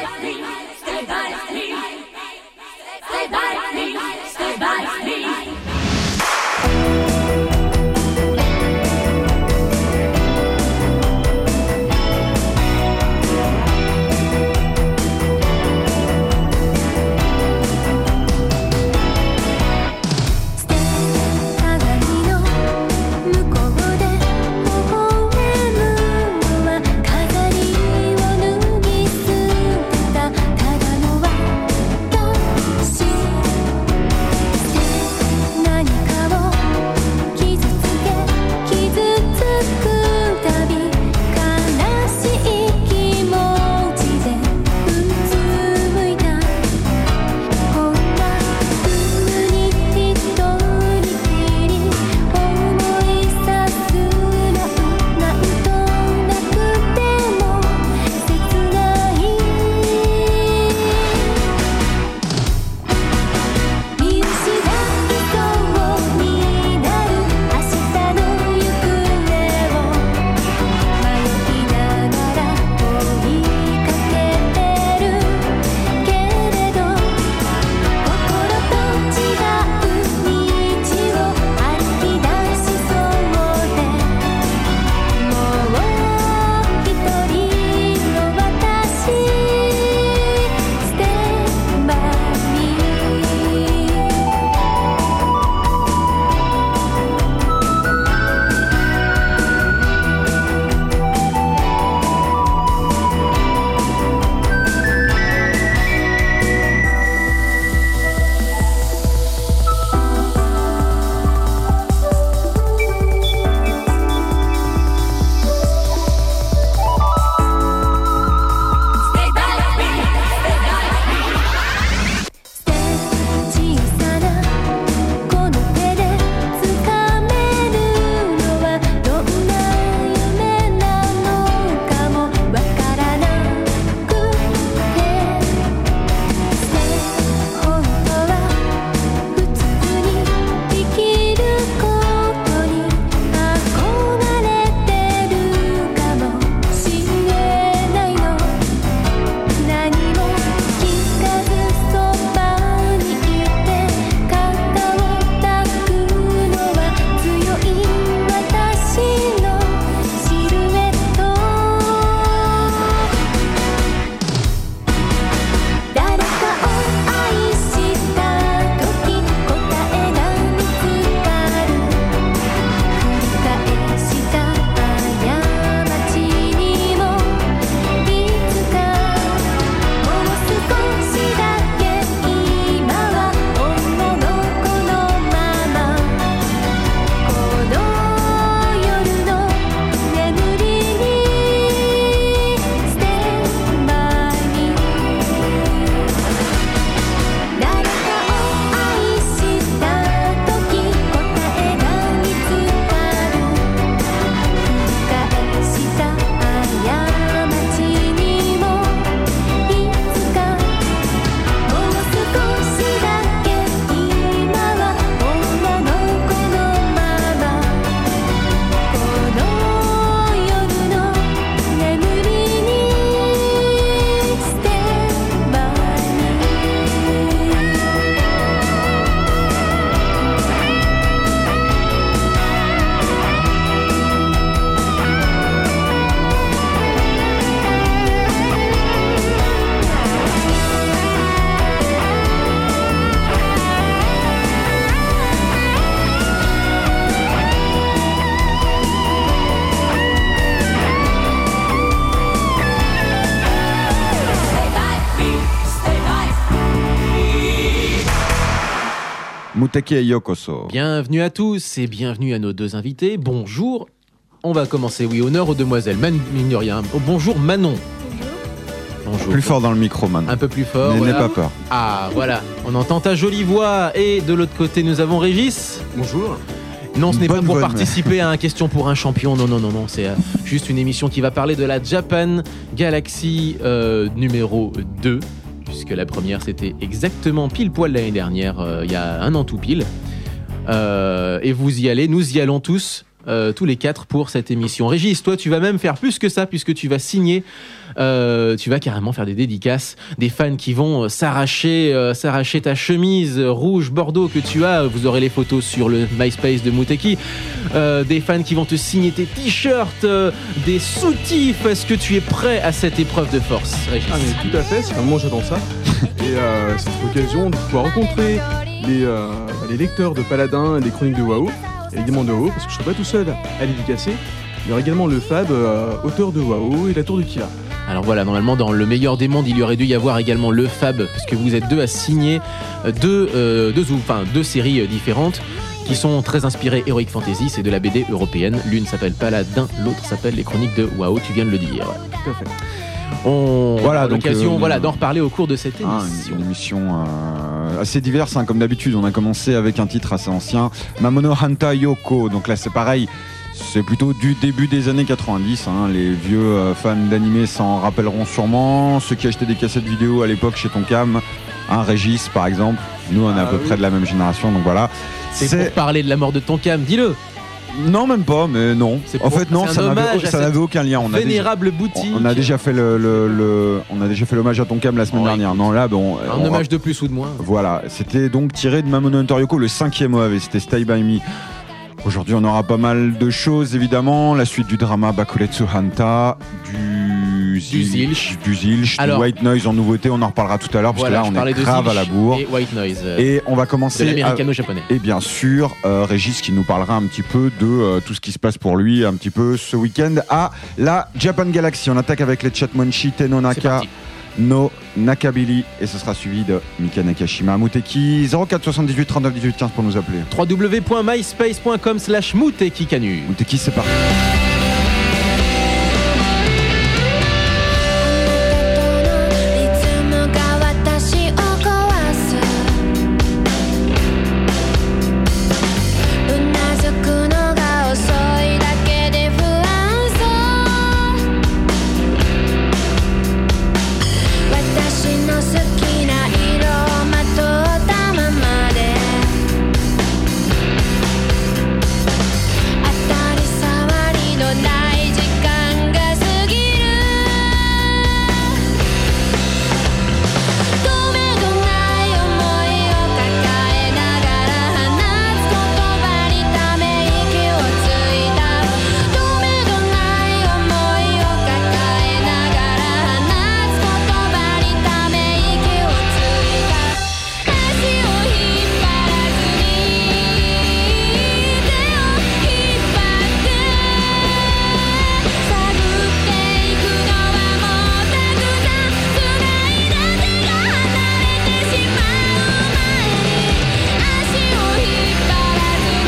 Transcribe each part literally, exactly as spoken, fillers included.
me, stay by me, stay by me, stay by me. Muteki et Yokoso. Bienvenue à tous et bienvenue à nos deux invités. Bonjour. On va commencer, oui, honneur aux demoiselles. Man, mine de rien. Oh, bonjour Manon. Bonjour. Bonjour. Plus fort dans le micro, Manon. Un peu plus fort. N'aie voilà. pas peur. Ah, voilà. On entend ta jolie voix. Et de l'autre côté, nous avons Régis. Bonjour. Non, ce n'est Bonne pas pour bonne. participer à un question pour un champion. Non, non, non, non. C'est euh, juste une émission qui va parler de la Japan Galaxy euh, numéro deux. Puisque la première, c'était exactement pile poil l'année dernière, euh, il y a un an tout pile. Euh, et vous y allez, nous y allons tous. euh, tous les quatre pour cette émission. Régis, toi, tu vas même faire plus que ça puisque tu vas signer, euh, tu vas carrément faire des dédicaces, des fans qui vont s'arracher, euh, s'arracher ta chemise rouge bordeaux que tu as. Vous aurez les photos sur le MySpace de Mouteki. Euh, des fans qui vont te signer tes t-shirts, euh, des soutifs. Est-ce que tu es prêt à cette épreuve de force, Régis? Ah mais tout à fait, c'est vraiment j'attends ça. Et euh, c'est l'occasion de pouvoir rencontrer les, euh, les lecteurs de Paladin et des chroniques de WoW, et également de WoW, parce que je ne serai pas tout seul à dédicacer. Il y aura également le Fab, euh, auteur de WoW et la Tour de Kila. Alors voilà, normalement dans le meilleur des mondes, il y aurait dû y avoir également le Fab, puisque vous êtes deux à signer deux, euh, deux, enfin, deux séries différentes qui sont très inspirées Heroic Fantasy, c'est de la B D européenne. L'une s'appelle Paladin, l'autre s'appelle Les Chroniques de WoW, tu viens de le dire. Tout à fait. On Voilà, aura donc, l'occasion euh, voilà, d'en reparler au cours de cette Ah, émission. une, une émission euh, assez diverse, hein, comme d'habitude. On a commencé avec un titre assez ancien, Mamono Hanta Yoko. Donc là, c'est pareil, c'est plutôt du début des années quatre-vingt-dix. Hein. Les vieux euh, fans d'animé s'en rappelleront sûrement. Ceux qui achetaient des cassettes vidéo à l'époque chez Tonkam, un Régis par exemple. Nous, on est à Ah, peu oui. près de la même génération, donc voilà. C'est pour parler de la mort de Tonkam, dis-le. Non, même pas, mais non. C'est En pour- fait, non, c'est un ça hommage n'avait, à ça cette n'avait aucun lien. On a déjà, Vénérable boutique. on a déjà fait le, le- le- on a déjà fait l'hommage à Tonkam la semaine Oh, dernière. écoute. Non, là, bon, Un on hommage de plus ou de moins. Voilà, c'était donc tiré de Mamono Hunter Yoko, le cinquième O A V, c'était Stay By Me. Aujourd'hui, on aura pas mal de choses, évidemment. La suite du drama Bakuretsu Hanta, du Zilch. du Zilch, du Alors- White Noise en nouveauté, on en reparlera tout à l'heure, parce Voilà, que je là, on parlais est de grave à la Zilch bourre. et White Noise. euh, Et on va de commencer à- l'américano-japonais. et bien sûr, euh, Régis qui nous parlera un petit peu de euh, tout ce qui se passe pour lui, un petit peu ce week-end à la Japan Galaxy. On attaque avec les Chatmonchi Tenno C'est Naka parti. no Nakabili et ce sera suivi de Mika Nakashima. Mouteki zéro quatre soixante-dix-huit trente-neuf dix-huit quinze pour nous appeler. w w w point myspace point com slash Moutekikanu. Mouteki, c'est parti. リズムが私を壊すうなずくのが遅いだけで不安そう私の好きな色をまとったままで当たり障りのない時間が過ぎるとめどない想いを抱えながら放つ言葉にため息をついたとめどない想いを抱えながら放つ言葉にため息をついた足を引っ張らずに手を引っ張って探っていくのはもうたくさん繋いだ手が離れてしまう前に足を引っ張らずに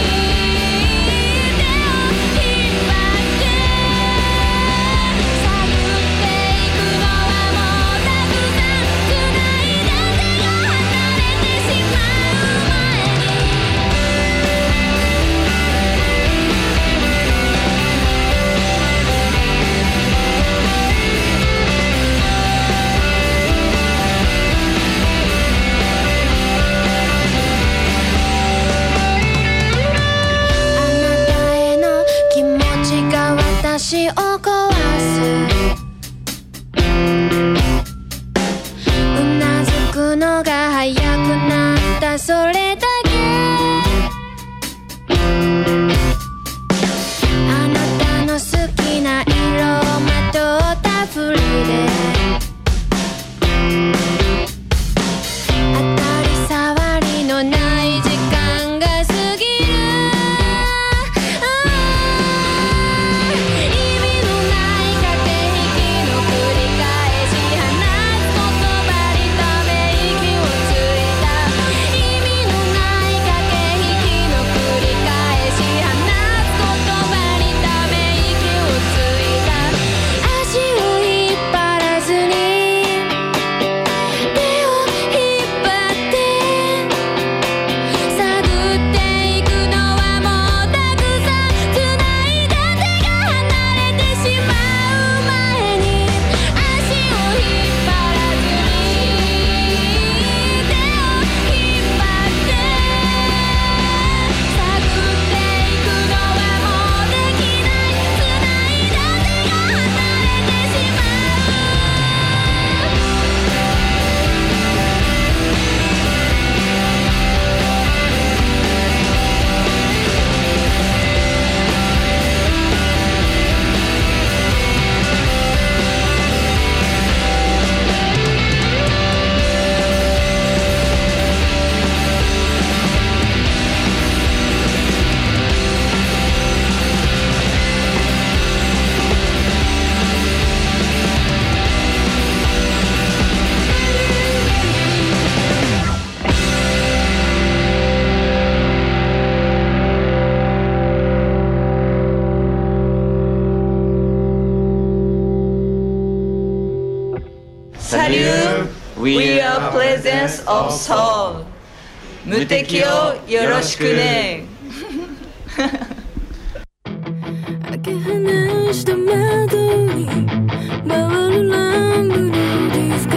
手を引っ張って探っていくのはもうたくさん繋いだ手が離れてしまう前にあなたへの気持ちが私を壊すうなずくのが早くなったそれだけあなたの好きな色をまとったふりで当たり障りのない時間が過ぎる意味のない駆け引きの繰り返し放つ言葉にため息をついた意味のない駆け引きの繰り返し放つ言葉にため息をついた足を引っ張らずに you, we are presence of soul. 無敵をよろしくね。 開け放した窓に回るランブルディスコ。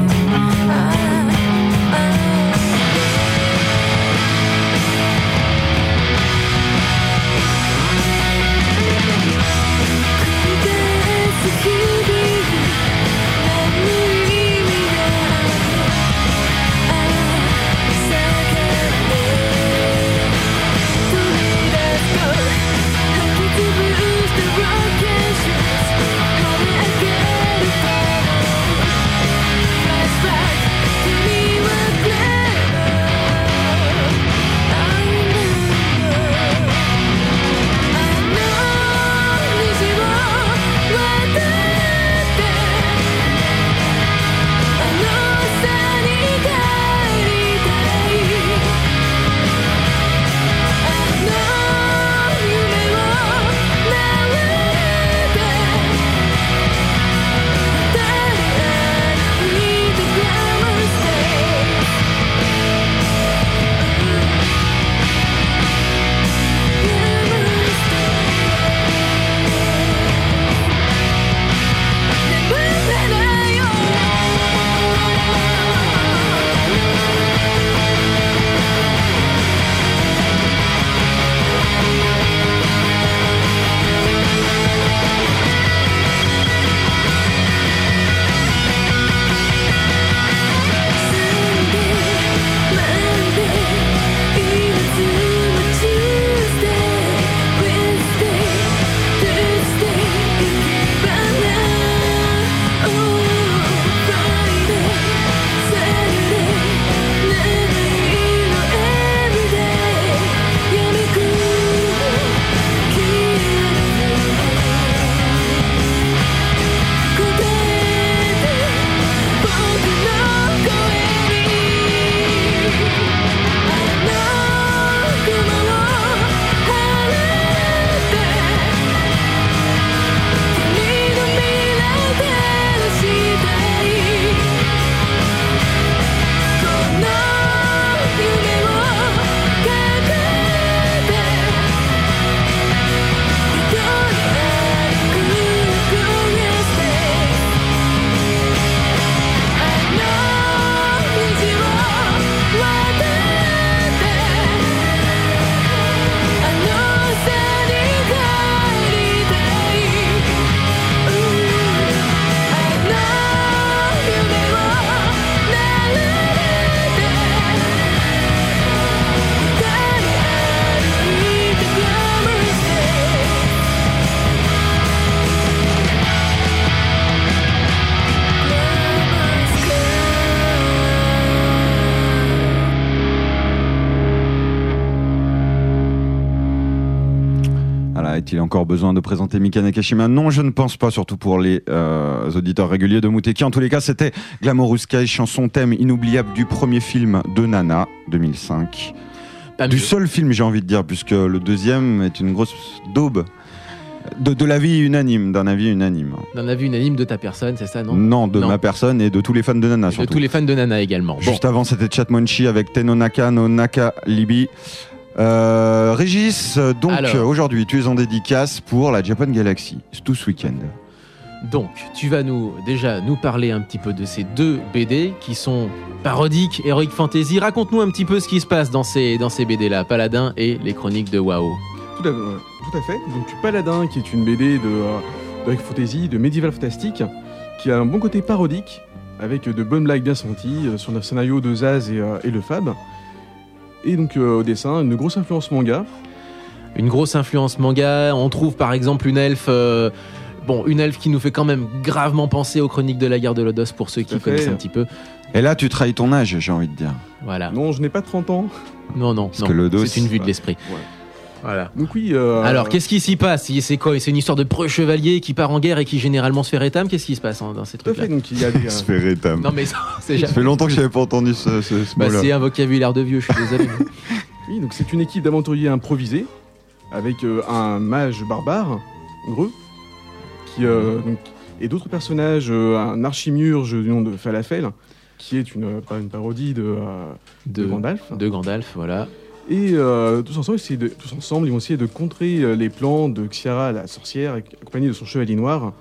Est-il encore besoin de présenter Mika Nakashima? Non, je ne pense pas, surtout pour les euh, auditeurs réguliers de Muteki. En tous les cas, c'était Glamorous Sky, chanson thème inoubliable du premier film de Nana, deux mille cinq. Pas du mieux. seul film, j'ai envie de dire, puisque le deuxième est une grosse daube de, de l'avis unanime, d'un avis unanime. D'un avis unanime de ta personne, c'est ça, non? Non, de Non. ma personne et de tous les fans de Nana, De surtout. tous les fans de Nana également. Bon. Juste avant, c'était Chatmonchi avec Tenonaka no Naka Libi. Euh, Régis, donc Alors. aujourd'hui, tu es en dédicace pour la Japan Galaxy, tout ce week-end. Donc, tu vas nous déjà nous parler un petit peu de ces deux B D qui sont parodiques, Heroic Fantasy. Raconte-nous un petit peu ce qui se passe dans ces, dans ces B D-là, Paladin et les chroniques de WoW. Tout à, euh, tout à fait. Donc Paladin, qui est une B D de, euh, de Heroic Fantasy, de Medieval Fantastic, qui a un bon côté parodique, avec de bonnes blagues bien senties euh, sur le scénario de Zaz et, euh, et le Fab. Et donc euh, au dessin, une grosse influence manga. Une grosse influence manga. On trouve par exemple une elfe... euh, Bon, une elfe qui nous fait quand même gravement penser aux chroniques de la guerre de Lodos pour ceux qui Tout à fait. connaissent un petit peu. Et là, tu trahis ton âge, j'ai envie de dire. Voilà. Non, je n'ai pas trente ans. Non, non, Parce non. que Lodos, c'est une vue de ouais. l'esprit. Ouais. Voilà. Donc oui. Euh, Alors, qu'est-ce qui s'y passe? C'est quoi? C'est une histoire de preux chevalier qui part en guerre et qui généralement se fait rétam? Qu'est-ce qui se passe hein, dans ces Tout à trucs-là? fait. Donc il y a des. euh, Se fait rétam. Non, mais ça, c'est Ça jamais... fait longtemps que je n'avais pas entendu ce, ce, ce Bah, mot-là. c'est un vocabulaire de vieux, je suis désolé. Oui, donc c'est une équipe d'aventuriers improvisés avec euh, un mage barbare, Greux, qui, euh, donc, et d'autres personnages, euh, un archimurge du nom de Falafel, qui est une, pas une parodie de, euh, de, De- Gandalf. De Gandalf, voilà. Et euh, tous, ensemble, essayer de, tous ensemble, ils vont essayer de contrer euh, les plans de Xiara, la sorcière, accompagnée de son chevalier noir.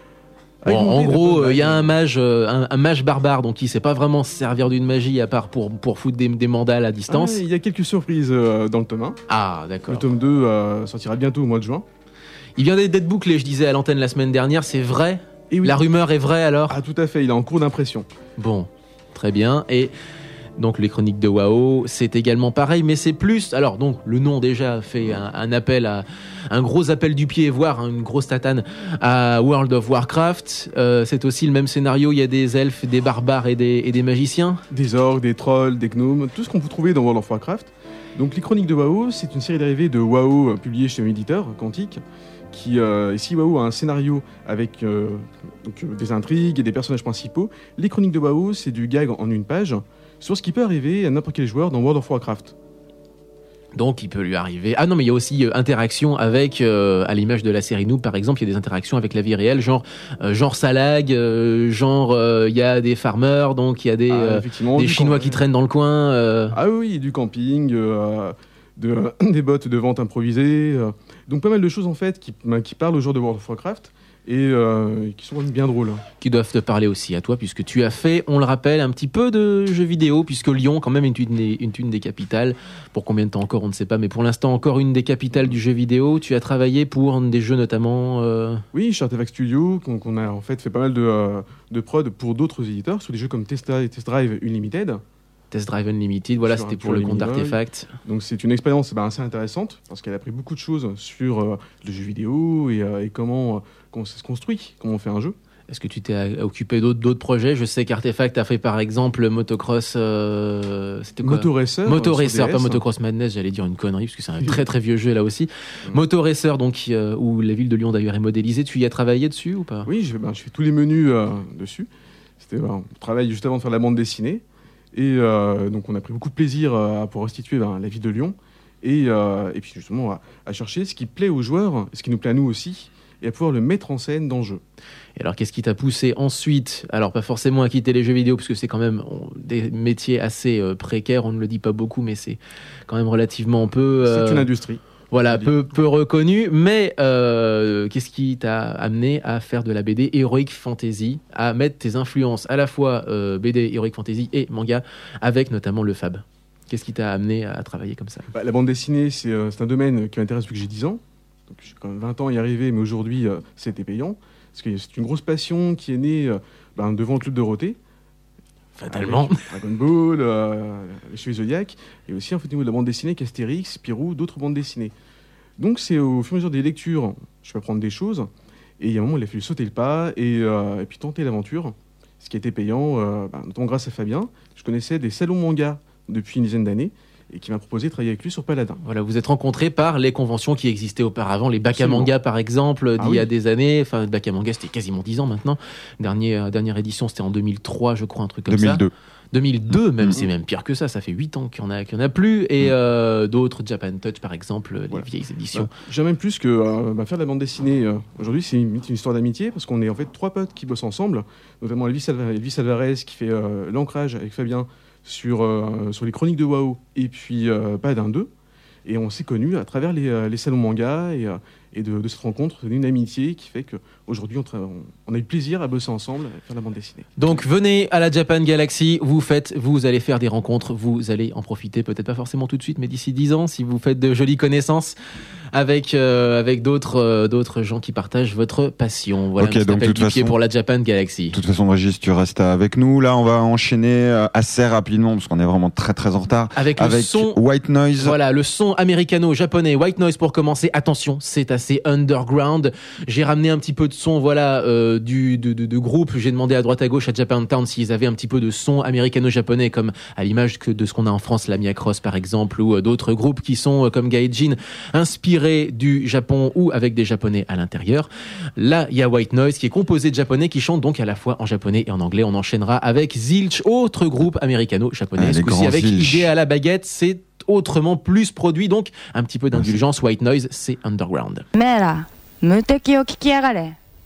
Bon, Avec en montée de gros, bonne il y a blague. un mage, euh, un, un mage barbare, donc il sait pas vraiment se servir d'une magie à part pour, pour foutre des, des mandales à distance. Ah, il y a quelques surprises euh, dans le tome un. Ah, d'accord. Le tome deux euh, sortira bientôt au mois de juin. Il vient d'être bouclé, je disais à l'antenne la semaine dernière, c'est vrai? Et oui. La rumeur est vraie alors? Ah, tout à fait, il est en cours d'impression. Bon, très bien. Et donc les chroniques de WoW, c'est également pareil, mais c'est plus. Alors donc le nom déjà fait un, un appel à un gros appel du pied, voire une grosse tatane à World of Warcraft. Euh, c'est aussi le même scénario. Il y a des elfes, des barbares et des, et des magiciens. Des orques, des trolls, des gnomes, tout ce qu'on peut trouver dans World of Warcraft. Donc les chroniques de WoW, c'est une série dérivée de WoW euh, publiée chez un éditeur, Quantique, qui, euh, ici WoW a un scénario avec euh, donc, euh, des intrigues et des personnages principaux. Les chroniques de WoW, c'est du gag en une page, sur ce qui peut arriver à n'importe quel joueur dans World of Warcraft. Donc il peut lui arriver. Ah non, mais il y a aussi euh, interaction avec, euh, à l'image de la série Noob par exemple, il y a des interactions avec la vie réelle, genre euh, genre Salag, euh, genre euh, il y a des farmers, donc il y a des Ah, euh, effectivement, des du Chinois camp- qui traînent dans le coin. euh. Ah oui, du camping, euh, de, des bots de vente improvisées. euh. Donc pas mal de choses en fait qui, bah, qui parlent aux joueurs de World of Warcraft et euh, qui sont bien drôles. Qui doivent te parler aussi à toi, puisque tu as fait, on le rappelle, un petit peu de jeux vidéo, puisque Lyon, quand même, est une, une, une des capitales. Pour combien de temps encore, on ne sait pas, mais pour l'instant, encore une des capitales du jeu vidéo. Tu as travaillé pour des jeux notamment. Euh... Oui, chez Artefact Studio, qu'on qu'on a en fait fait pas mal de, euh, de prod pour d'autres éditeurs, sur des jeux comme Testa et Test Drive Unlimited. Test Drive Unlimited, voilà, Sur c'était un pour le pur compte Illinois. d'Artefact. Donc c'est une expérience bah, assez intéressante, parce qu'elle a appris beaucoup de choses sur euh, le jeu vidéo et, euh, et comment, euh, comment ça se construit, comment on fait un jeu. Est-ce que tu t'es euh, occupé d'autres d'autres projets? Je sais qu'Artefact a fait par exemple Motocross. Euh, c'était quoi? Motoracer. Moto euh, sur Racer, D S. pas Motocross Madness, j'allais dire une connerie, parce que c'est un très très vieux jeu là aussi. Moto Racer, donc, euh, où la ville de Lyon d'ailleurs est modélisée, tu y as travaillé dessus ou pas? Oui, je, ben, je fais tous les menus euh, dessus. C'était ben, on travaille juste avant de faire la bande dessinée. Et euh, donc on a pris beaucoup de plaisir euh, pour restituer ben, la ville de Lyon. Et, euh, et puis justement à, à chercher ce qui plaît aux joueurs, ce qui nous plaît à nous aussi, et à pouvoir le mettre en scène dans le jeu. Et alors, qu'est-ce qui t'a poussé ensuite? Alors, pas forcément à quitter les jeux vidéo, parce que c'est quand même on, des métiers assez euh, précaires, on ne le dit pas beaucoup, mais c'est quand même relativement peu. euh, C'est une industrie. Voilà, je dis. peu, peu reconnu. Mais euh, qu'est-ce qui t'a amené à faire de la B D Heroic Fantasy, à mettre tes influences à la fois euh, B D Heroic Fantasy et manga, avec notamment le Fab? Qu'est-ce qui t'a amené à travailler comme ça? Bah, la bande dessinée, c'est euh, c'est un domaine qui m'intéresse depuis que j'ai dix ans. Donc j'ai quand même vingt ans à y arriver, mais aujourd'hui, euh, c'était payant. Parce que c'est une grosse passion qui est née euh, ben, devant le Club Dorothée. Fatalement. Avec Dragon Ball, euh, les Chevaliers Zodiac, et aussi en fait, au niveau de la bande dessinée, Astérix, Spirou, d'autres bandes dessinées. Donc c'est au fur et à mesure des lectures, je peux apprendre des choses, et il y a un moment, il a fallu sauter le pas et, euh, et puis tenter l'aventure, ce qui a été payant, euh, bah, notamment grâce à Fabien. Je connaissais des salons manga depuis une dizaine d'années, et qui m'a proposé de travailler avec lui sur Paladin. Voilà, vous êtes rencontrés par les conventions qui existaient auparavant, les bacs à Absolument. manga par exemple, Ah d'il y a oui. des années. Enfin, le bac à manga c'était quasiment dix ans maintenant. Dernier, euh, dernière édition c'était en deux mille trois, je crois, un truc comme deux mille deux. ça. deux mille deux, même, Mhm. c'est même pire que ça, ça fait huit ans qu'il n'y en, a- qu'il y en a plus. Et Mhm. euh, d'autres, Japan Touch par exemple, les Voilà. vieilles éditions. Bah, J'aime même plus que euh, bah, faire de la bande dessinée. euh, Aujourd'hui, c'est une, une histoire d'amitié, parce qu'on est en fait trois potes qui bossent ensemble, notamment Elvis, Alva- Elvis Alvarez qui fait euh, l'ancrage avec Fabien sur, euh, sur les chroniques de WoW, et puis euh, Paladin deux. Et on s'est connus à travers les, euh, les salons manga, et, euh, et de, de cette rencontre, c'est une amitié qui fait qu'aujourd'hui, on, tra- on, on a eu plaisir à bosser ensemble, à faire de la bande dessinée. Donc venez à la Japan Galaxy, vous faites, vous allez faire des rencontres, vous allez en profiter, peut-être pas forcément tout de suite, mais d'ici dix ans, si vous faites de jolies connaissances avec, euh, avec d'autres euh, d'autres gens qui partagent votre passion. Voilà, Ok, un petit donc, appel de toute du pied façon- pour la Japan Galaxy. De toute façon, Régis, tu restes avec nous. Là, on va enchaîner euh, assez rapidement parce qu'on est vraiment très très en retard. Avec le Avec son White Noise. Voilà, le son américano-japonais, White Noise pour commencer. Attention, c'est assez underground. J'ai ramené un petit peu de son, voilà, euh, du de, de, de groupe. J'ai demandé à droite à gauche à Japantown s'ils avaient un petit peu de son américano-japonais, comme à l'image que de ce qu'on a en France, la Mia Cross par exemple, ou euh, d'autres groupes qui sont euh, comme Gaijin, inspirés du Japon ou avec des Japonais à l'intérieur. Là, il y a White Noise qui est composé de Japonais qui chantent donc à la fois en japonais et en anglais. On enchaînera avec Zilch, autre groupe américano-japonais. Ah, Ce les coup-ci grands avec Zilch. Idée à la baguette, c'est autrement plus produit, donc un petit peu d'indulgence. White Noise, c'est underground. めえら無敵を聞きやがれ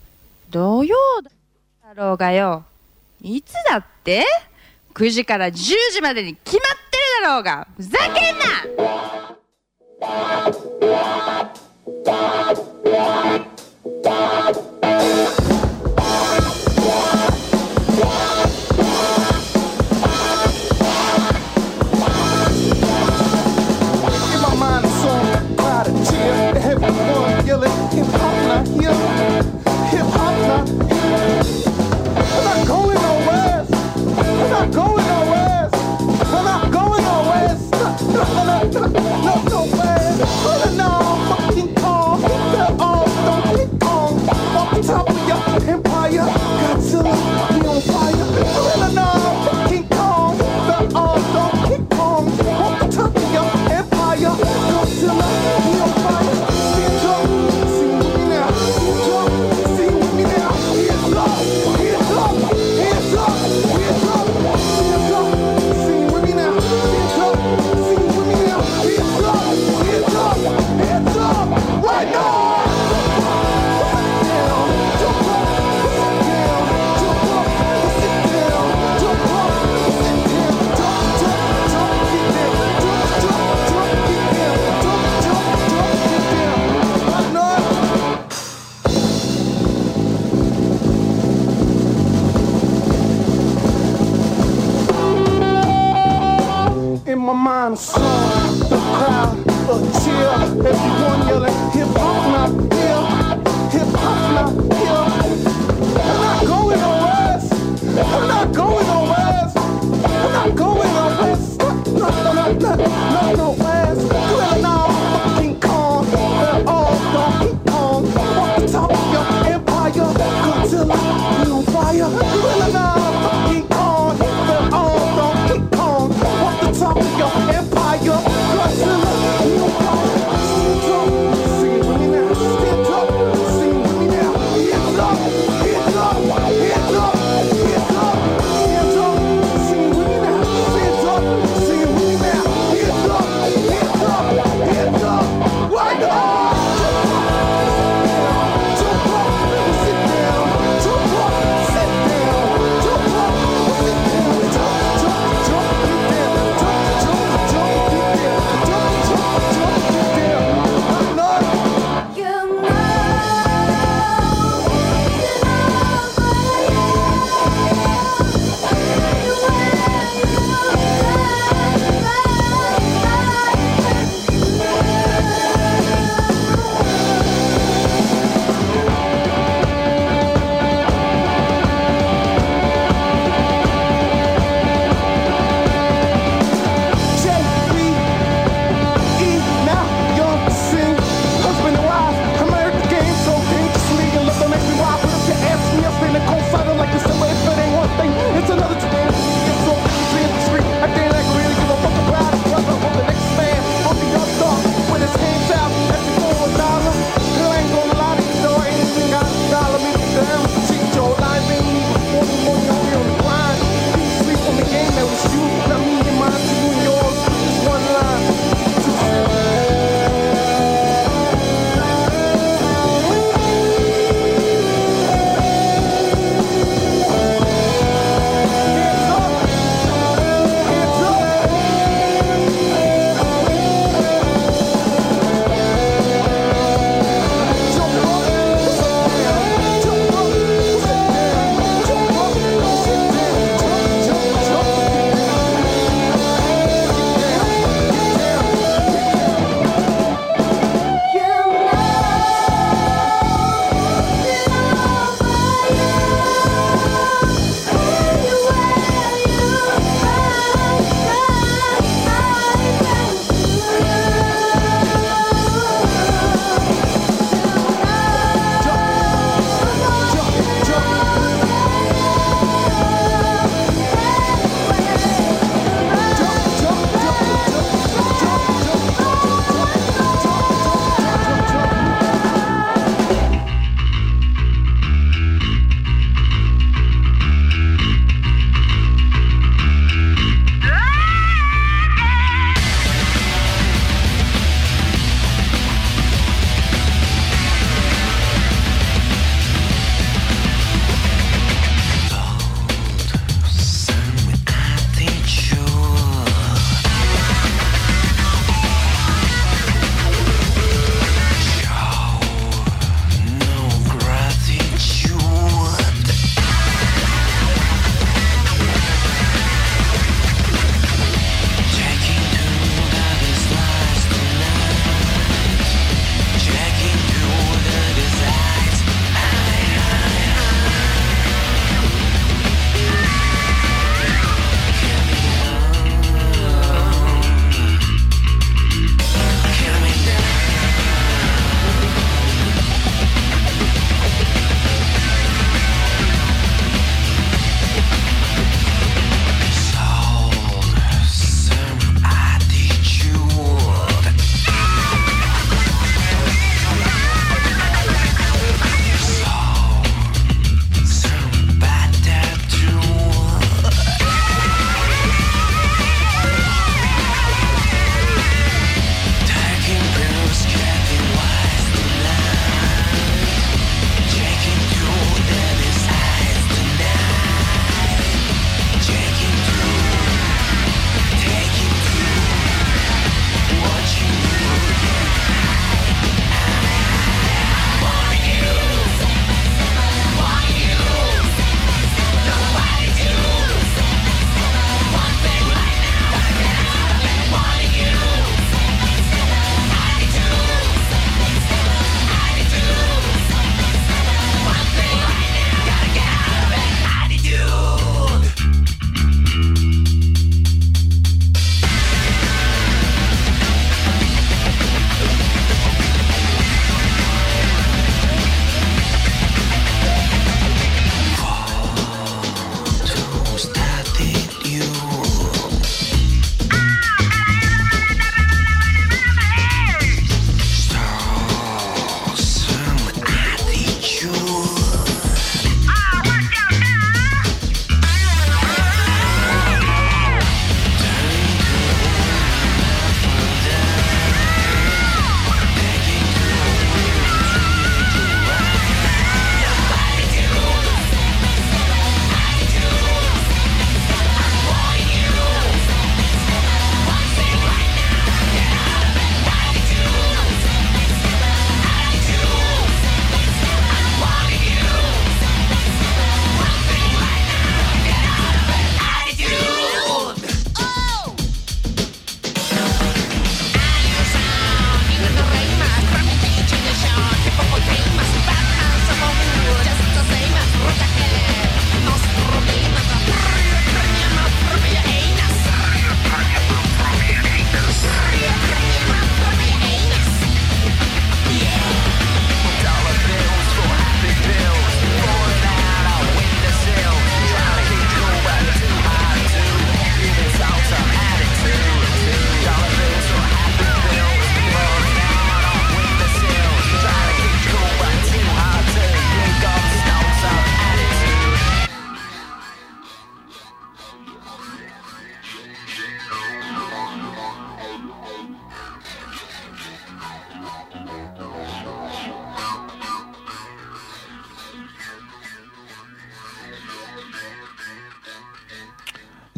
土曜だろうがよ。いつだって？くじからじゅうじまでに決まってるだろうが。ふざけんな。 Everyone yelling hip hop now here, hip hop now here. I'm not going nowhere. I'm not going nowhere. I'm not going nowhere. No, no, no, no, nowhere. Oh, no, fucking Kong. They're all Donkey Kong. Off the top of your empire, Godzilla, we on fire. Oh, no, fucking Kong. They're all Donkey Kong. Off the top of your empire, Godzilla, we on fire. In my mind, song, the crowd, a cheer, everyone yelling hip hop now here, hip hop now here. I'm not going nowhere. I'm not going nowhere. I'm not going nowhere. No, no, no, no, no, nowhere. Well, now fucking Kong, they're all Donkey Kong. Off the top of your empire, Godzilla, we on fire. Well, now fucking Kong, they're all Donkey Kong. Off the top of your empire, Godzilla, we on fire.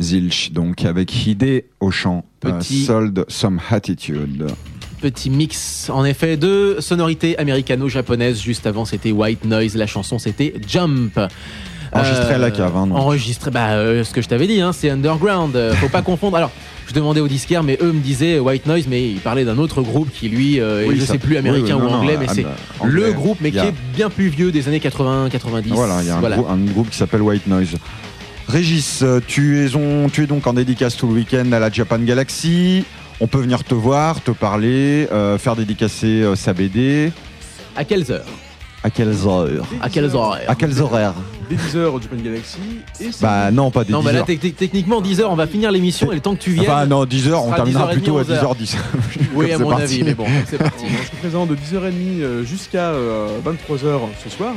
Zilch, donc avec Hide au chant, Petit- euh, Sold Some Attitude. Petit mix, en effet, de sonorités américano-japonaises. Juste avant, c'était White Noise. La chanson, c'était Jump. Enregistré à la cave, hein, donc. Enregistré, bah, euh, ce que je t'avais dit, hein, c'est underground. Euh, faut pas confondre. Alors, je demandais aux disquaires, mais eux me disaient White Noise, mais ils parlaient d'un autre groupe qui, lui, euh, Oui, je ça- sais plus, américain oui, oui, ou non, anglais, non, mais ah, c'est bah, anglais. le groupe, mais Il y qui a- est bien plus vieux, des années quatre-vingts quatre-vingt-dix. Voilà, il y a un, Voilà. grou- un groupe qui s'appelle White Noise. Régis, euh, tu es, on- tu es donc en dédicace tout le week-end à la Japan Galaxy. On peut venir te voir, te parler, euh, faire dédicacer euh, sa B D. À quelles heures À quelles heures À quelles horaires À quels horaires Dès dix heures au Japan Galaxy. Et c'est- Bah non, pas des Non, dix bah là, heures. tec- tec- techniquement, dix heures, on va finir l'émission et le temps que tu viennes. Enfin non, dix heures, on sera terminera dix heures trente, plutôt à onze heures. dix heures dix. oui, à C'est mon parti. avis, mais bon, c'est parti. Je suis présent de dix heures trente euh, jusqu'à euh, vingt-trois heures ce soir.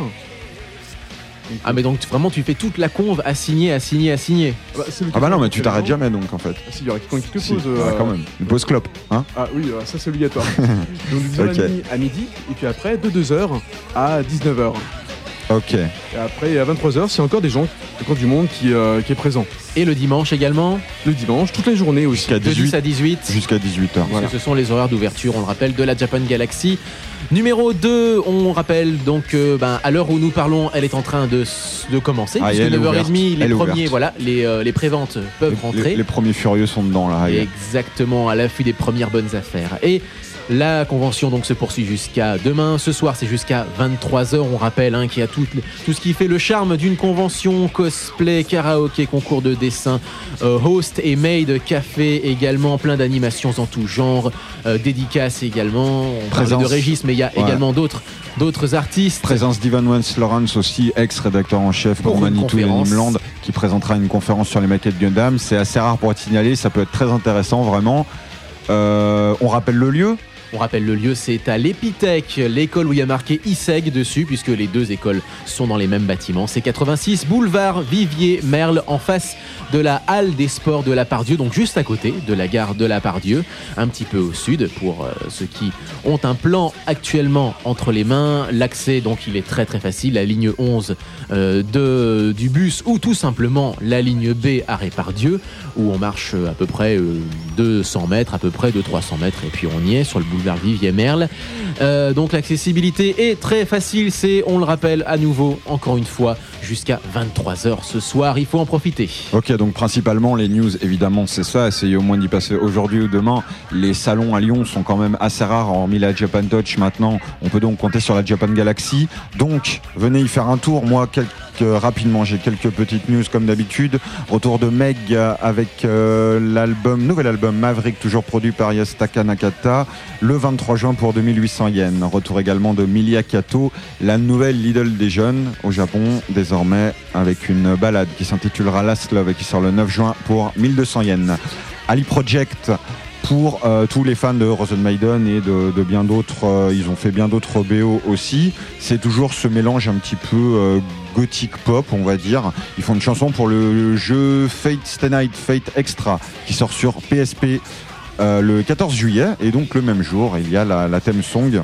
Donc, Ah, mais donc vraiment, tu fais toute la conve à signer, à signer, à signer. bah, c'est le Ah bah non, cas mais tu de- t'arrêtes jamais donc en fait. Ah, si, il y aura quelques Si, pauses. ouais, euh, quand même. Une pause clope, hein. Ah oui, euh, ça c'est obligatoire. Donc de dix heures trente Ok. à midi, et puis après de deux heures à dix-neuf heures. Ok. Et après à vingt-trois heures, c'est encore des gens, encore du monde qui, euh, qui est présent. Et le dimanche également, Le dimanche, toute la journée aussi. Jusqu'à de dix dix-huit. à dix-huit. Jusqu'à dix-huit heures. Parce que ce sont les horaires d'ouverture, on le rappelle, de la Japan Galaxy. Numéro deux, on rappelle donc euh, ben, à l'heure où nous parlons, elle est en train de, s- de commencer. Ah, et puisque elle est neuf heures trente, ouverte. les Elle est premiers, ouverte. voilà, les, euh, les préventes peuvent Les, rentrer. les- les premiers furieux sont dedans là. Exactement, à l'affût des premières bonnes affaires. Et la convention donc se poursuit jusqu'à demain. Ce soir, c'est jusqu'à vingt-trois heures. On rappelle hein, qu'il y a tout, tout ce qui fait le charme d'une convention, cosplay, karaoké, concours de dessin, euh, host et maid, café également, plein d'animations en tout genre, euh, dédicaces également. On parle Présence. de Régis, mais il y a Ouais. également d'autres d'autres artistes. Présence d'Ivan Wens Lawrence aussi, ex-rédacteur en chef pour Pour une Manitou et conférence. Nimland, qui présentera une conférence sur les maquettes Gundam. C'est assez rare pour être signalé, ça peut être très intéressant vraiment. Euh, on rappelle le lieu. On rappelle le lieu, c'est à l'Epitech, l'école où il y a marqué I S E G dessus, puisque les deux écoles sont dans les mêmes bâtiments. C'est quatre-vingt-six boulevard Vivier Merle, en face de la halle des sports de la Pardieu, donc juste à côté de la gare de la Pardieu, un petit peu au sud pour euh, ceux qui ont un plan actuellement entre les mains. L'accès, donc, il est très très facile, la ligne onze euh, de, du bus ou tout simplement la ligne B arrêt Pardieu, où on marche à peu près euh, deux cents mètres, à peu près de trois cents mètres, et puis on y est sur le boulevard Vivier Merle. Euh, donc l'accessibilité est très facile, c'est, on le rappelle à nouveau, encore une fois, jusqu'à vingt-trois heures ce soir, il faut en profiter. Ok, donc principalement les news, évidemment, c'est ça. Essayez au moins d'y passer aujourd'hui ou demain. Les salons à Lyon sont quand même assez rares, hormis la Japan Touch maintenant. On peut donc compter sur la Japan Galaxy. Donc, venez y faire un tour. Moi, quelques, rapidement, j'ai quelques petites news comme d'habitude. Retour de Meg avec euh, l'album, nouvel album Maverick, toujours produit par Yasutaka Nakata, le vingt-trois juin pour deux mille huit cents yens. Retour également de Milia Kato, la nouvelle Lidl des jeunes au Japon, désormais avec une balade qui s'intitulera Last Love et qui sort le neuf juin pour mille deux cents yens. Ali Project pour euh, tous les fans de Rosen Maiden et de, de bien d'autres, euh, ils ont fait bien d'autres B O aussi. C'est toujours ce mélange un petit peu euh, gothique pop, on va dire. Ils font une chanson pour le jeu Fate Stay Night Fate Extra qui sort sur P S P euh, le quatorze juillet, et donc le même jour il y a la, la theme song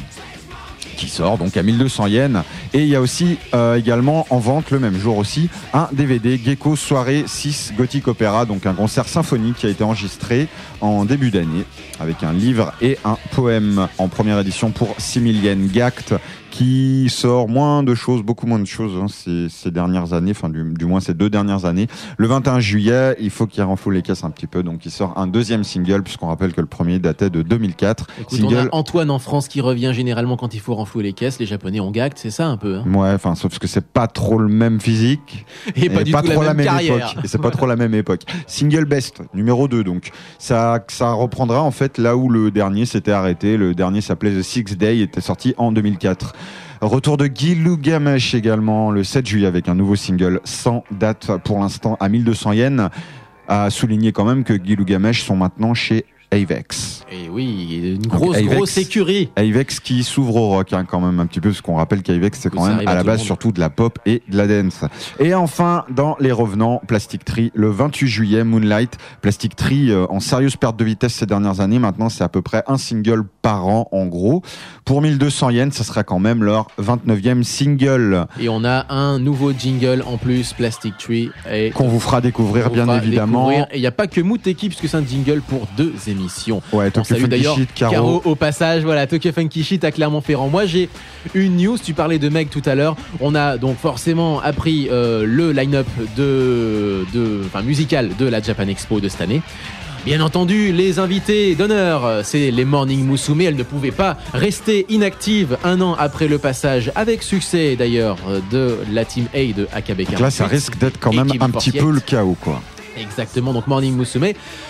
qui sort donc à mille deux cents yens, et il y a aussi euh, également en vente le même jour aussi un D V D Gecko Soirée six Gothic Opera, donc un concert symphonique qui a été enregistré en début d'année avec un livre et un poème en première édition pour six mille yens. Gact qui sort moins de choses, beaucoup moins de choses hein, ces, ces dernières années, enfin du, du moins ces deux dernières années. Le vingt et un juillet, il faut qu'il renfloue les caisses un petit peu, donc il sort un deuxième single, puisqu'on rappelle que le premier datait de deux mille quatre. Écoute, Single... on a Antoine en France qui revient généralement quand il faut renflouer les caisses, les Japonais ont Gact, c'est ça un peu. Hein. Ouais, enfin, sauf que c'est pas trop le même physique. Et, pas du tout trop la même, carrière. époque. Et c'est pas trop la même époque. Single best, numéro deux, donc. Ça, ça reprendra, en fait, là où le dernier s'était arrêté. Le dernier s'appelait The Six Day, était sorti en deux mille quatre. Retour de Gilgamesh également, le sept juillet, avec un nouveau single sans date pour l'instant à mille deux cents yens. À souligner quand même que Gilgamesh sont maintenant chez Avex. Et oui, une grosse, Avex, grosse écurie. Avex qui s'ouvre au rock, hein, quand même, un petit peu, parce qu'on rappelle qu'Avex, c'est quand Ça même arrive à à la tout le base monde. surtout de la pop et de la dance. Et enfin, dans les revenants, Plastic Tree, le vingt-huit juillet, Moonlight. Plastic Tree, euh, en sérieuse perte de vitesse ces dernières années. Maintenant, c'est à peu près un single par an, en gros. Pour mille deux cents yens, ça sera quand même leur vingt-neuvième single. Et on a un nouveau jingle en plus, Plastic Tree. Et Qu'on vous fera découvrir, on bien fera évidemment. découvrir. Et il n'y a pas que Muteki, puisque c'est un jingle pour deux émissions. Ouais, On Tokyo salue Funky d'ailleurs Shit, Caro. Caro au passage. Voilà, Tokyo Funky Shit à Clermont-Ferrand. Moi, j'ai une news. Tu parlais de Meg tout à l'heure. On a donc forcément appris euh, le line-up de, de, enfin, musical de la Japan Expo de cette année. Bien entendu, les invités d'honneur, c'est les Morning Musume. Elles ne pouvaient pas rester inactives un an après le passage, avec succès d'ailleurs, de la Team A de A K B quarante-huit. Donc là, ça risque d'être quand même Équipe un petit Fortiette. peu le chaos, quoi. Exactement, donc Morning Musume.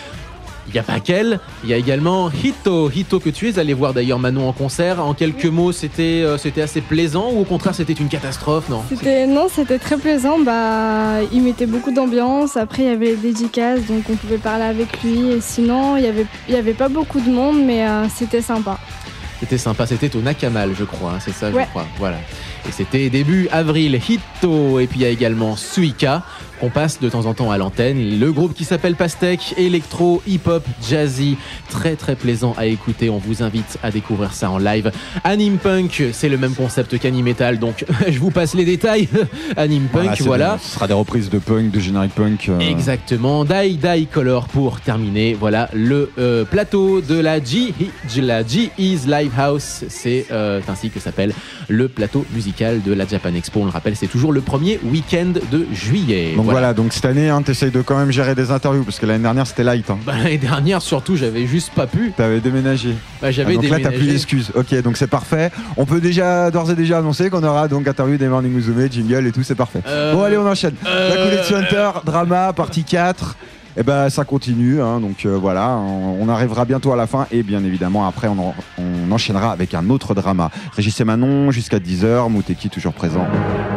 Il n'y a pas qu'elle, il y a également Hito. Hito que tu es allé voir d'ailleurs, Manon, en concert. En quelques mots, c'était euh, c'était assez plaisant ou au contraire c'était une catastrophe, non? C'était, non, c'était très plaisant. Bah, il mettait beaucoup d'ambiance. Après, il y avait les dédicaces, donc on pouvait parler avec lui. Et sinon, il y avait, il y avait pas beaucoup de monde, mais euh, c'était sympa. C'était sympa, c'était au Nakamal, je crois, hein, c'est ça, Ouais. je crois. Voilà. Et c'était début avril, Hito, et puis il y a également Suika, qu'on passe de temps en temps à l'antenne. Le groupe qui s'appelle Pastèque, électro, hip-hop, jazzy, très très plaisant à écouter. On vous invite à découvrir ça en live. Anime Punk, c'est le même concept qu'Anime Metal, donc je vous passe les détails. Anime Punk, c'est voilà. bien. Ce sera des reprises de punk, de générique punk. euh, Exactement, Die Die Color pour terminer. Voilà le euh, plateau de la G, la G-Ease Livehouse. C'est euh, ainsi que s'appelle le plateau musical de la Japan Expo. On le rappelle, c'est toujours le premier week-end de juillet. Donc voilà, donc cette année, hein, t'essayes de quand même gérer des interviews, parce que l'année dernière, c'était light. Hein. Bah, l'année dernière, surtout, j'avais juste pas pu. T'avais déménagé. Bah, j'avais Ah, donc déménagé. là, t'as plus d'excuses. Ok, donc c'est parfait. On peut déjà, d'ores et déjà annoncer qu'on aura donc interview des Morning Musume, jingle et tout, c'est parfait. Euh, Bon, allez, on enchaîne. euh, La Collection Hunter, drama, partie quatre. Et ben ça continue, hein, donc euh, voilà, on, on arrivera bientôt à la fin et bien évidemment après on, en- on enchaînera avec un autre drama. Régis et Manon jusqu'à dix heures, Muteki toujours présent.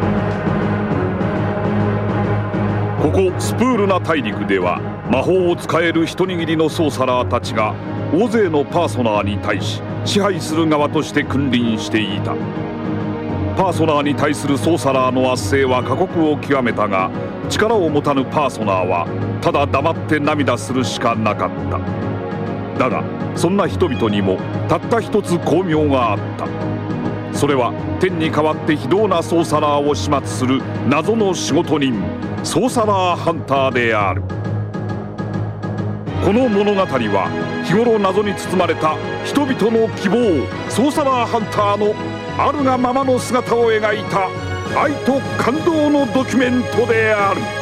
ここスプールナ大陸では魔法を使える一握りのソーサラーたちが大勢のパーソナーに対し支配する側として君臨していた。パーソナーに対するソーサラーの圧政は過酷を極めたが、力を持たぬパーソナーはただ黙って涙するしかなかった。だがそんな人々にもたった一つ巧妙があった。それは天に代わって非道なソーサラーを始末する謎の仕事人、ソーサラーハンターである。この物語は日頃謎に包まれた人々の希望、ソーサラーハンターのあるがままの姿を描いた愛と感動のドキュメントである。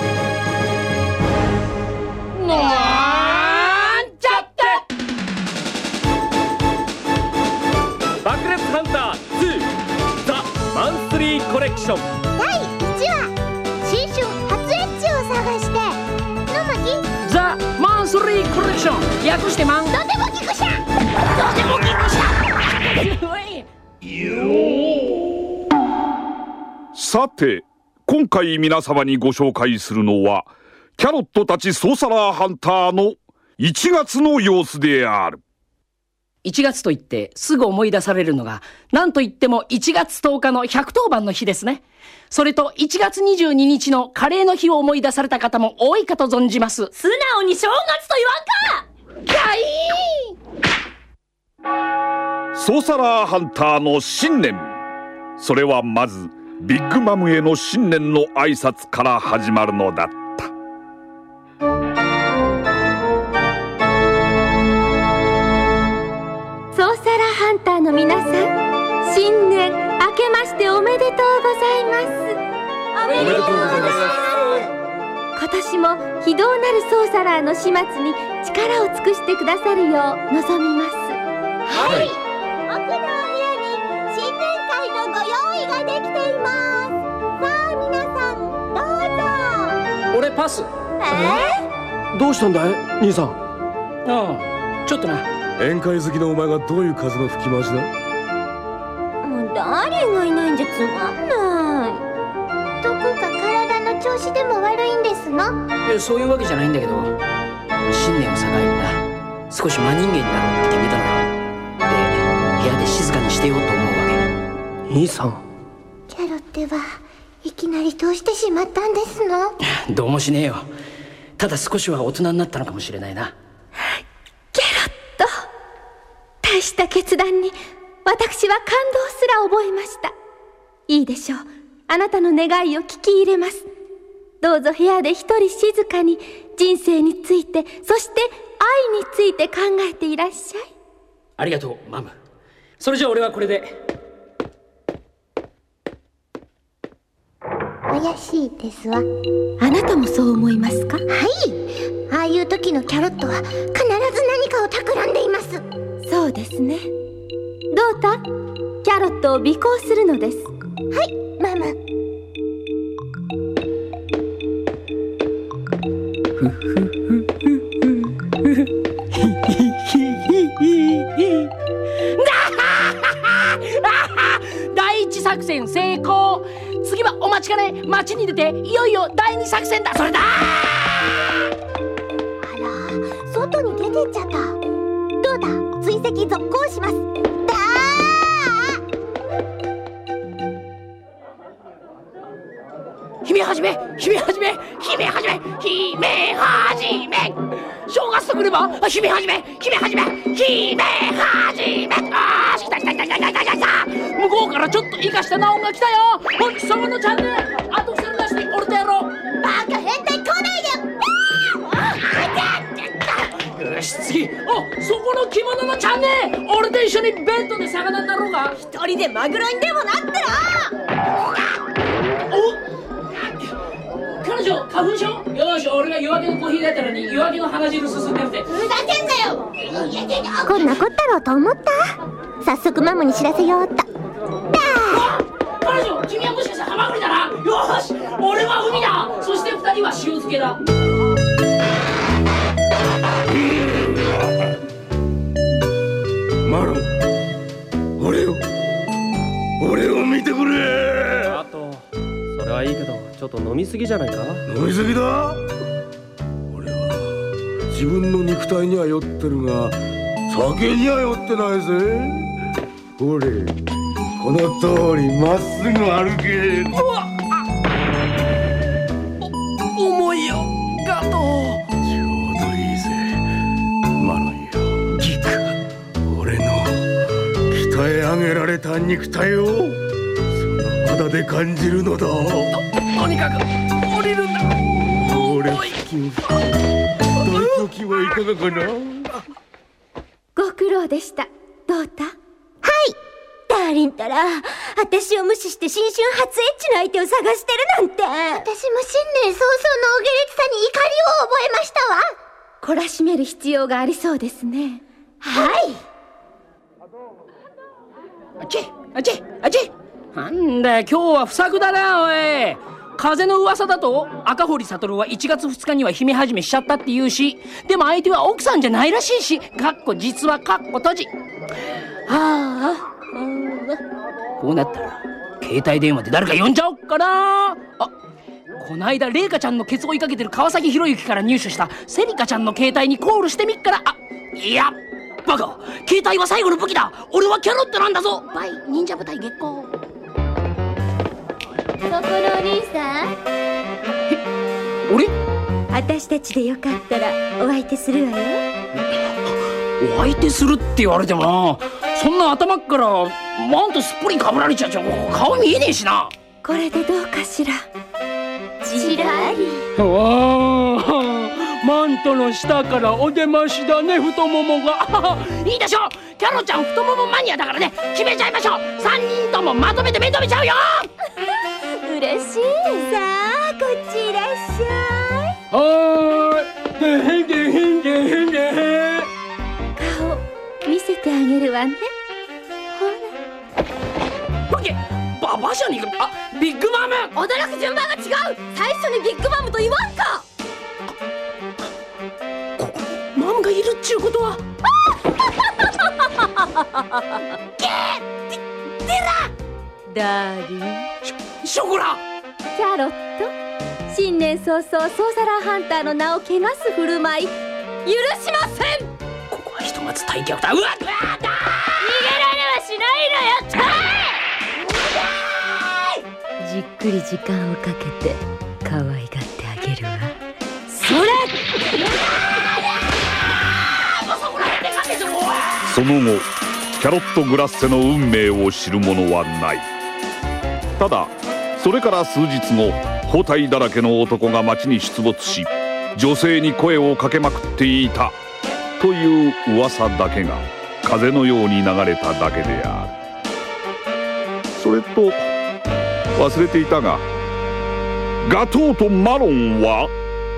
なんちゃって爆裂ハンターツーザ・マンスリーコレクション。 だいいちわ新春初エッチを探してのまきザ・マンスリーコレクション、略してマン。 どでもきくしゃどでもきくしゃ。 さて今回皆様にご紹介するのはキャロットたちソーサラーハンターのいちがつの様子である。 いちがつといってすぐ思い出されるのが、なんといってもいちがつとおかのひゃくとおばんの日ですね。それといちがつにじゅうににちのカレーの日を思い出された方も多いかと存じます。 素直に正月と言わんか。かいソーサラーハンターの新年、それはまずビッグマムへの新年の挨拶から始まるのだった。 ソーサラハンターの皆さん、新年明けましておめでとうございます。おめでとうございます。今年も非道なるソーサラーの始末に力を尽くしてくださるよう望みます。はい、奥のお部屋に新年会のご用意ができています。さあ皆さんどうぞ。 俺パス。 えどうしたんだい兄さん。 ああ、ちょっとな。 宴会好きのお前がどういう風の吹き回しだ。 もうダーリンがいないんじゃつまんない。どこか体の調子でも悪いんですの？ いや、そういうわけじゃないんだけど、新年を境にな、 少し真人間になろうって決めたのよ。で、部屋で静かにしてようと思うわけ。兄さん。 キャロットはいきなりどうしてしまったんですの？ どうもしねえよ。ただ少しは大人になったのかもしれないな。 キャロット、大した決断に私は感動すら覚えました。いいでしょう。あなたの願いを聞き入れます。どうぞ部屋で一人静かに人生について、そして愛について考えていらっしゃい。 ありがとう、マム。それじゃあ俺はこれで。 怪しいですわ。あなたもそう思いますか？はい。ああいう時のキャロットは必ず何かを企んでいます。そうですね。どうた？キャロットを尾行するのです。はい、マム。 ふふふふふふ第一作戦成功。次はお待ちかね、街に出ていよいよ第二作戦だ。それだ。 あら、外に出てっちゃった。どうだ、追跡続行します。だー姫はじめ、姫はじめ、姫はじめ、姫はじめ。正月とくれば姫はじめ、姫はじめ、姫はじめ。あー、来た来た来た来た来た来た来た。向こうからちょっと生かしたナオンが来たよ。お貴様のチャンネル後腐れなしに俺とやろう。 バカ変態来ないで。 よし、次。お、そこの着物のチャンネル、俺と一緒にベッドで魚になろうか。 一人でマグロにでもなったら。 お、彼女花粉症？よし、俺が夜明けのコーヒーだったのに夜明けの鼻汁進んでるぜ。 ふざけんなよ。こんなこったろうと思った。早速マムに知らせようっと。 彼女、君はもしかしてハマグリだな。よし、俺は海だ。そして二人は塩漬けだ。 マロン、俺を俺を見てくれ。 あと、それはいいけどちょっと飲みすぎじゃないか。 飲みすぎだ。俺は自分の肉体には酔ってるが酒には酔ってないぜ。ほれ、この通りまっすぐ歩け。 うわっ、お重いよガトー。 ちょうどいいぜマロンよ。 ギク、 俺の鍛え上げられた肉体をその肌で感じるのだ。 と, とにかく降りるんだ。 俺付近大時はいかがかな。 ご苦労でした。どうた？はい。ダーリンたら、私を無視して新春初エッチの相手を探してるなんて。私も新年早々のお下劣さに怒りを覚えましたわ。懲らしめる必要がありそうですね。はい。 あっちあっちあっち。なんだよ、今日は不作だなおい。風の噂だと赤堀悟はいちがつふつかには姫始めしちゃったって言うし、でも相手は奥さんじゃないらしいし、かっこ実はかっこ閉じ。はあ、うん、こうなったら携帯電話で誰か呼んじゃおっかな。あ、こないだ麗華ちゃんのケツ追いかけてる川崎博之から入手したセリカちゃんの携帯にコールしてみっから。あ、いやバカ、携帯は最後の武器だ。俺はキャロットなんだぞ。バイ忍者部隊月光。 そこのお兄さん、 俺？ 私たちでよかったらお相手するわよ。 お相手するって言われてもな、そんな頭っからマントすっぽりかぶられちゃうちゃ顔見えねえしな。 これでどうかしら。ちらり。 わあ、マントの下からお出ましだね、太ももが。いいでしょう、キャロちゃん太ももマニアだからね。決めちゃいましょう。さんにんともまとめて認めちゃうよ。 嬉しい。さあこっちいらっしゃい。 はーい。でへんでへんでへんでへん。 顔見せてあげるわね。ほら。 ボケ、ババじゃねえか。あ、ビッグマム。 驚く順番が違う。最初にビッグマムと言わんか。 ここマムがいるっちゅうことは。 ゲーティテラダーリン。 ショコラ。 キャロット、新年早々ソーサラーハンターの名を汚す振る舞い許しません。 ここは末対局だ。うわっ、 逃げられはしないのよ。 じっくり時間をかけて可愛がってあげるわ。 それその後キャロット・グラッセの運命を知る者はない。ただそれから数日後、包帯だらけの男が町に出没し女性に声をかけまくっていたという噂だけが風のように流れただけである。それと忘れていたが、ガトーとマロンは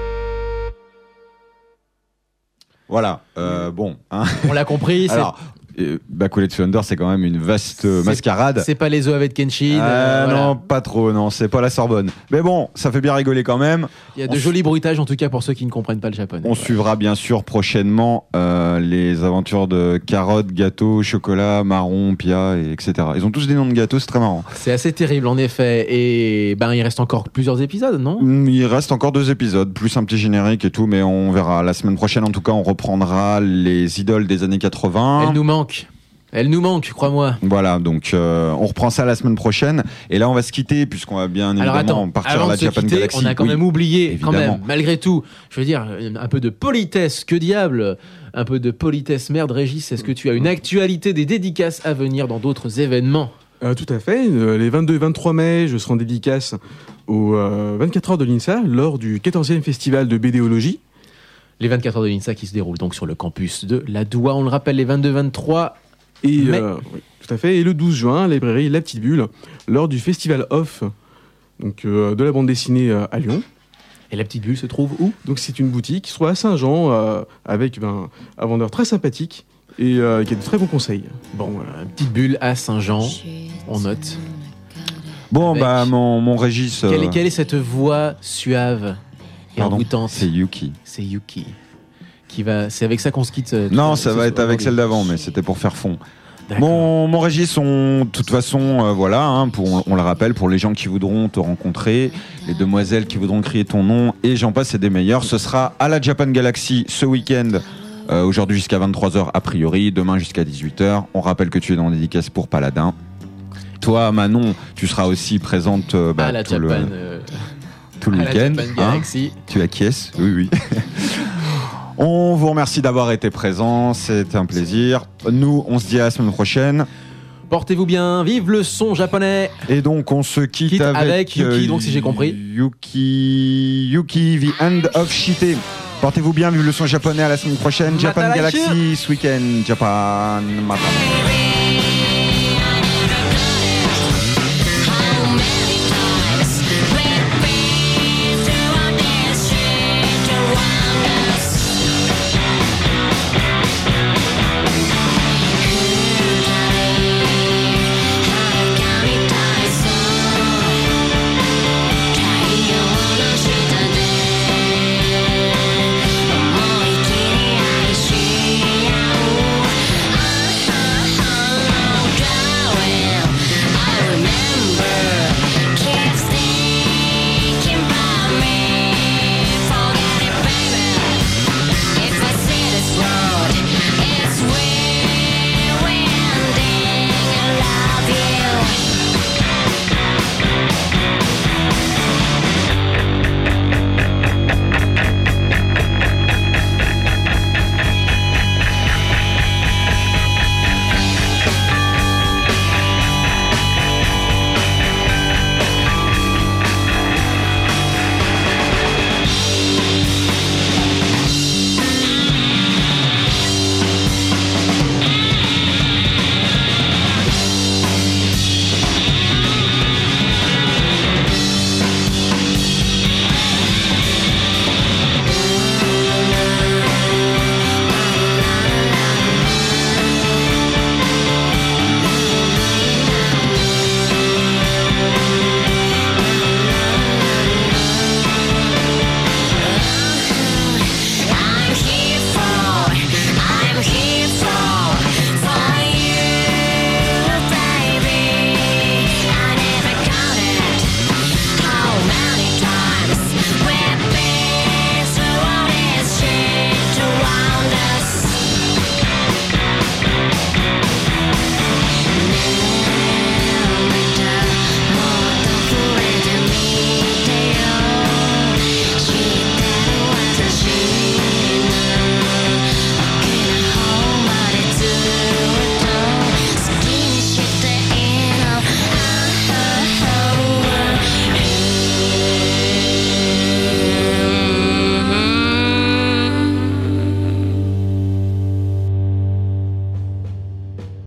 Voilà, euh, bon. Hein. On l'a compris. C'est... Alors, euh, Bakulet Thunder, c'est quand même une vaste euh, mascarade. C'est pas les œufs avec Kenshin. Euh, euh, non, voilà. pas trop, non, c'est pas la Sorbonne. Mais bon, ça fait bien rigoler quand même. Il y a de on jolis bruitages en tout cas pour ceux qui ne comprennent pas le japonais. On ouais. suivra bien sûr prochainement euh, les aventures de carottes, gâteaux, chocolat, marron, pia, et etc. Ils ont tous des noms de gâteaux, c'est très marrant. C'est assez terrible en effet. Et ben il reste encore plusieurs épisodes, non ? Il reste encore deux épisodes, plus un petit générique et tout, mais on verra. La semaine prochaine, en tout cas, on reprendra les idoles des années quatre-vingts. Elle nous manque. Elle nous manque, crois-moi. Voilà, donc euh, on reprend ça la semaine prochaine. Et là, on va se quitter puisqu'on va bien Alors évidemment attends, partir avant à la de se Japan quitter, Galaxy. on a quand Oui, même oublié, quand évidemment. même, malgré tout, je veux dire, un peu de politesse, que diable, un peu de politesse. Merde, Régis, est-ce que tu as une actualité des dédicaces à venir dans d'autres événements ? Euh, tout à fait. Euh, les vingt-deux et vingt-trois mai, je serai en dédicace aux euh, vingt-quatre heures de l'I N S A lors du quatorzième festival de BDologie. Les vingt-quatre heures de l'I N S A qui se déroulent donc sur le campus de la Doua. On le rappelle, les vingt-deux vingt-trois Et, mai. euh, oui, tout à fait. Et le douze juin, à la librairie La Petite Bulle, lors du festival Off, donc, euh, de la bande dessinée euh, à Lyon. Et La Petite Bulle se trouve où ? Donc c'est une boutique qui se trouve à Saint-Jean, euh, avec ben, un vendeur très sympathique et euh, qui a de très bons conseils. Bon, voilà, Petite Bulle à Saint-Jean, on note. Bon, Avec- bah mon, mon Régis. Quelle, euh, est, quelle est cette voix suave et Pardon, envoûtante ? c'est Yuki. C'est Yuki. Qui va... C'est avec ça qu'on se quitte. euh, Non, tout- ça ce va soir, être avec aujourd'hui. celle d'avant, mais c'était pour faire fond. D'accord. Mon, mon Régis, on, de toute façon, euh, voilà, hein, pour, on le rappelle, pour les gens qui voudront te rencontrer, les demoiselles qui voudront crier ton nom, et j'en passe, c'est des meilleurs, ce sera à la Japan Galaxy ce week-end, euh, aujourd'hui jusqu'à vingt-trois heures a priori, demain jusqu'à dix-huit heures. On rappelle que tu es dans la dédicace pour Paladin. Toi, Manon, tu seras aussi présente euh, bah, à la tout, Japan, le, euh, tout le à la week-end. Japan hein. Galaxy. Tu acquiesces, oui, oui. On vous remercie d'avoir été présents, c'était un plaisir. Nous, on se dit à la semaine prochaine. Portez-vous bien, vive le son japonais. Et donc, on se quitte, Quitte avec, avec Yuki, euh, donc, si j'ai compris. Yuki, Yuki, The End of Shite. Portez-vous bien, vive le son japonais, à la semaine prochaine. Japan Matalaishu. Galaxy, ce week-end, Japan, Matalaishu.